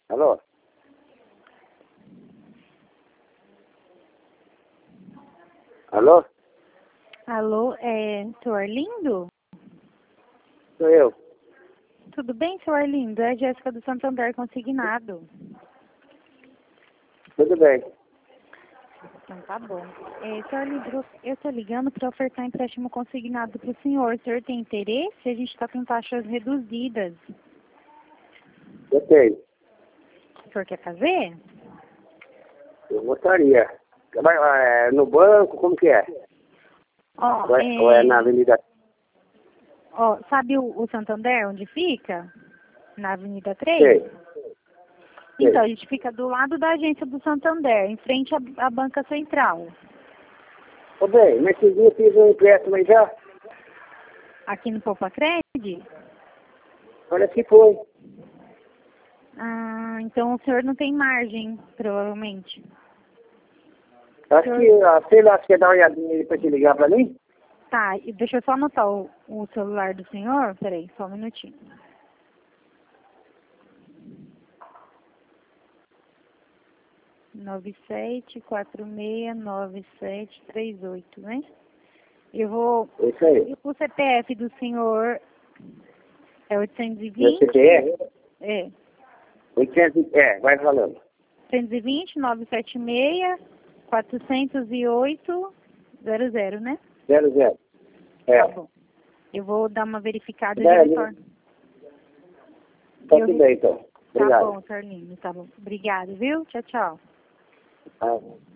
Alô? Alô? Alô, seu Arlindo? Sou eu. Tudo bem, seu Arlindo? É a Jéssica do Santander Consignado. Tudo bem. Então tá bom. Seu Arlindo, eu estou ligando para ofertar empréstimo consignado para o senhor. O senhor tem interesse? A gente está com taxas reduzidas. Eu tenho. O senhor quer fazer? Eu gostaria. No banco, como que é? Ou é na Avenida? Sabe o Santander, onde fica? Na Avenida 3? Sei. Então, a gente fica do lado da agência do Santander, em frente à banca central. Ô, bem, mas esse dia eu fiz um empréstimo aí já? Aqui no Poupa Cred? Parece que foi. Ah, então o senhor não tem margem, provavelmente. Acho que, sei lá, você quer dar uma olhadinha aí pra te ligar pra mim? Tá, e deixa eu só anotar o celular do senhor. Peraí, só um minutinho. Nove sete quatro seis nove sete três oito, né? Eu vou... Isso aí. O CPF do senhor é 820? Meu CPF? É. 800, vai falando. 820 976 408 00, né? 00. Tá bom. Eu vou dar uma verificada e É, já retorno. Tá tudo bem, então. Tá Obrigado. bom, Carlinhos, tá bom. Obrigada, viu? Tchau, tchau. Ah.